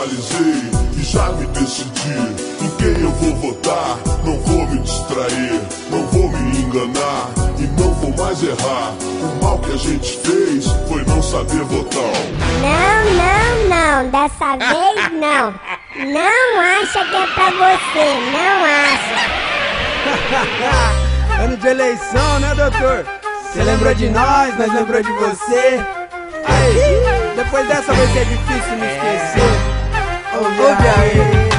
analisei e já me decidi em quem eu vou votar. Não vou me distrair, não vou me enganar e não vou mais errar. O mal que a gente fez foi não saber votar. Não, dessa vez não. Não acha que é pra você, não acha. Ano de eleição, né, doutor? Você lembrou de nós lembrou de você. Aí, depois dessa vai ser difícil me esquecer. Ouve aí.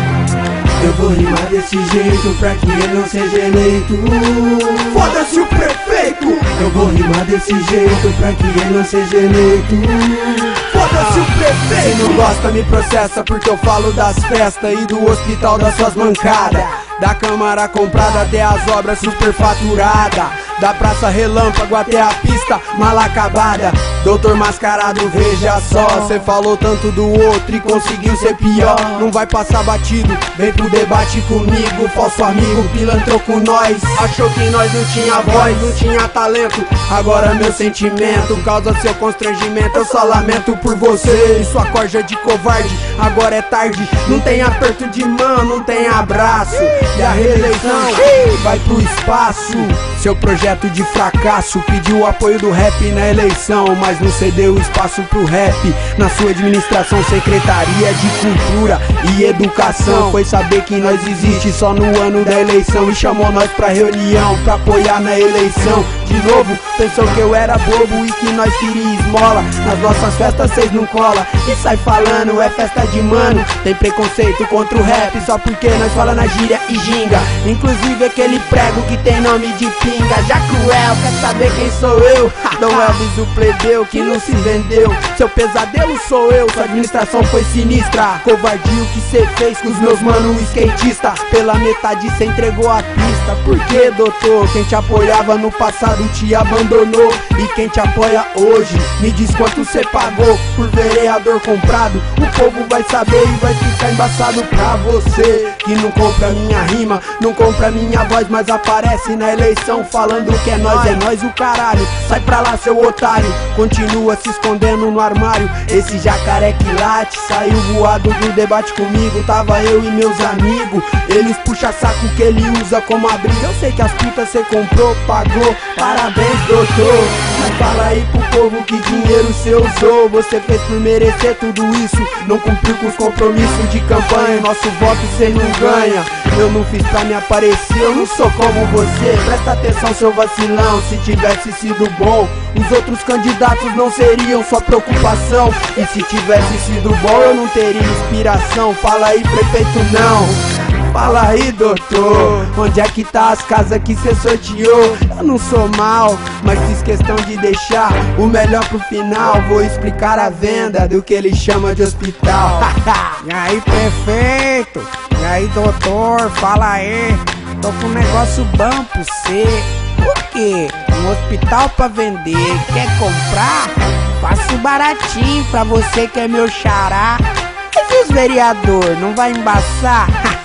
Eu vou rimar desse jeito pra que ele não seja eleito. Foda-se o prefeito! Eu vou rimar desse jeito pra que ele não seja eleito. Foda-se o prefeito! Se não gosta me processa porque eu falo das festas e do hospital das suas mancadas, da câmara comprada até as obras superfaturadas, da praça relâmpago até a pista mal acabada. Doutor mascarado, veja só, cê falou tanto do outro e conseguiu ser pior. Não vai passar batido, vem pro debate comigo. Falso amigo, pilantrou com nós, achou que nós não tinha voz, não tinha talento. Agora meu sentimento causa seu constrangimento. Eu só lamento por você e sua corja de covarde. Agora é tarde, não tem aperto de mão, não tem abraço. E a reeleição vai pro espaço. Seu projeto de fracasso pediu o apoio do rap na eleição, mas não cedeu espaço pro rap na sua administração. Secretaria de Cultura e Educação foi saber que nós existe só no ano da eleição e chamou nós pra reunião pra apoiar na eleição. De novo, pensou que eu era bobo e que nós queria esmola. Nas nossas festas cês não cola e sai falando, é festa de mano. Tem preconceito contra o rap só porque nós fala na gíria e ginga. Inclusive aquele prego que tem nome de pinga. Já cruel, quer saber quem sou eu? Dom Elvis o plebeu que não se vendeu. Seu pesadelo sou eu, sua administração foi sinistra. Covardia o que cê fez com os meus mano skatista. Pela metade cê entregou a pista. Por que, doutor? Quem te apoiava no passado te abandonou. E quem te apoia hoje, me diz quanto cê pagou por vereador comprado. O povo vai saber e vai ficar embaçado pra você que não compra minha rima, não compra minha voz, mas aparece na eleição falando que é nós o caralho. Sai pra lá seu otário, continua se escondendo no armário. Esse jacaré que late, saiu voado do debate comigo. Tava eu e meus amigos, eles puxa saco que ele usa como abrigo. Eu sei que as putas cê comprou, pagou, parabéns doutor. Mas fala aí pro povo que dinheiro cê usou. Você fez por merecer tudo isso, não cumpriu com os compromissos de campanha. Nosso voto cê não ganha, eu não fiz pra me aparecer, eu não sou como você. Presta atenção seu vacilão, se tivesse sido bom os outros candidatos não seriam sua preocupação. E se tivesse sido bom eu não teria inspiração. Fala aí prefeito não, fala aí doutor, onde é que tá as casas que cê sorteou? Eu não sou mal, mas fiz questão de deixar o melhor pro final. Vou explicar a venda do que ele chama de hospital. E aí prefeito, e aí doutor, fala aí. Tô com um negócio bom pra você. O quê? Um hospital pra vender. Quer comprar? Faço baratinho pra você que é meu xará. Mas e os vereador, não vai embaçar?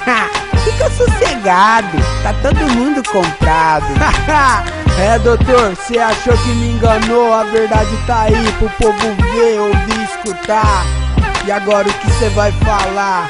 Fica sossegado, tá todo mundo comprado. É doutor, cê achou que me enganou? A verdade tá aí pro povo ver, ouvir, escutar. E agora o que cê vai falar?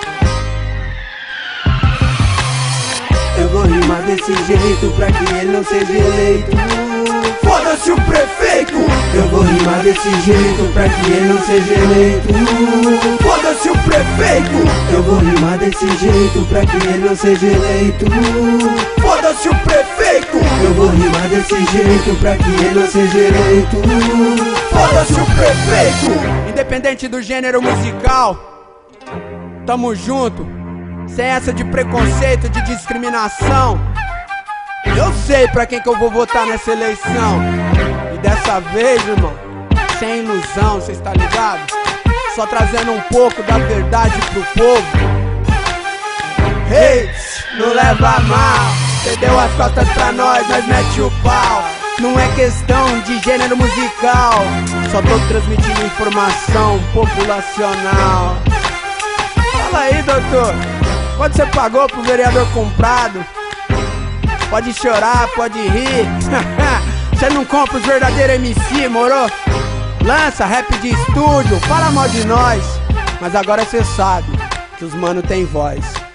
Eu vou rimar desse jeito pra que ele não seja eleito. Foda-se o prefeito! Eu vou rimar desse jeito pra que ele não seja eleito. Foda-se o prefeito! Eu vou rimar desse jeito pra que ele não seja eleito. Foda-se o prefeito! Eu vou rimar desse jeito pra que ele não seja eleito. Foda-se o prefeito! Independente do gênero musical, tamo junto. Sem essa de preconceito, de discriminação. Eu sei pra quem que eu vou votar nessa eleição. E dessa vez, irmão, sem ilusão, cê está ligado? Só trazendo um pouco da verdade pro povo. Hey, não leva a mal. Cê deu as costas pra nós mete o pau. Não é questão de gênero musical, só tô transmitindo informação populacional. Fala aí, doutor, quanto você pagou pro vereador comprado? Pode chorar, pode rir. Você não compra os verdadeiros MC, moro? Lança rap de estúdio, fala mal de nós. Mas agora você sabe, os mano tem voz.